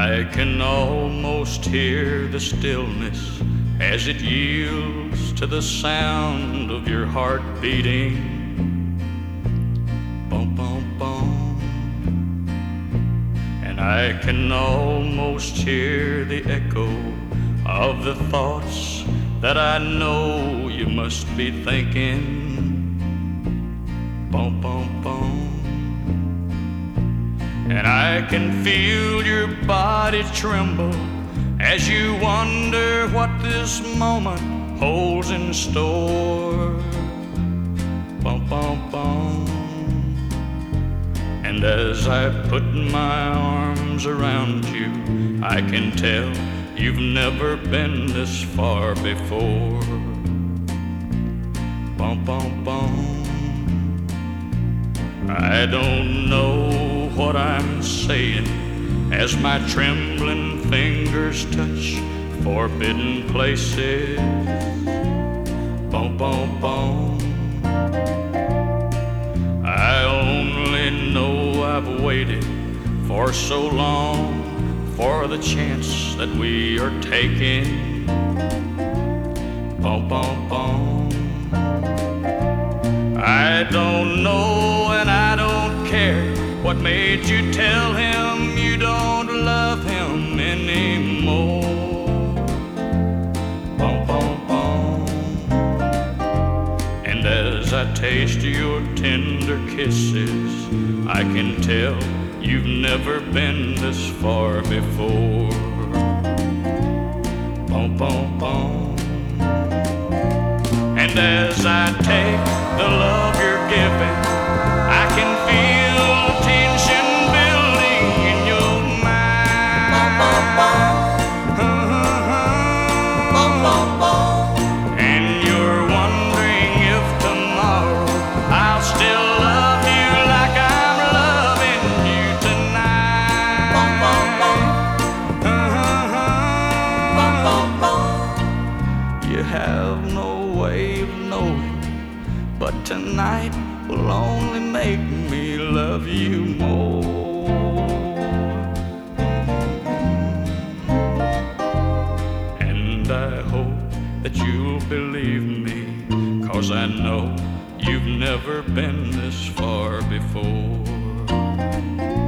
I can almost hear the stillness as it yields to the sound of your heart beating. Bum, bum, bum. And I can almost hear the echo of the thoughts that I know you must be thinking. Bum, bum, bum. And I can feel your body tremble as you wonder what this moment holds in store. Bum, bum, bum. And as I put my arms around you, I can tell you've never been this far before. Bum, bum, bum. I don't know what I'm saying as my trembling fingers touch forbidden places. Bum, bum, bum. I only know I've waited for so long for the chance that we are taking. Bum, bum, bum. I don't know and I don't care what made you tell him you don't love him anymore. Bum, bum, bum. And as I taste your tender kisses, I can tell you've never been this far before. Bum, bum, bum. And as I take the love you're giving, I can feel tension building in your mind. Bum, bum, bum. Bum, bum, bum. And you're wondering if tomorrow I'll still love you like I'm loving you tonight. Bum, bum, bum. Bum, bum, bum. You have no way of knowing, but tonight will only make me love you more. And I hope that you'll believe me, 'cause I know you've never been this far before.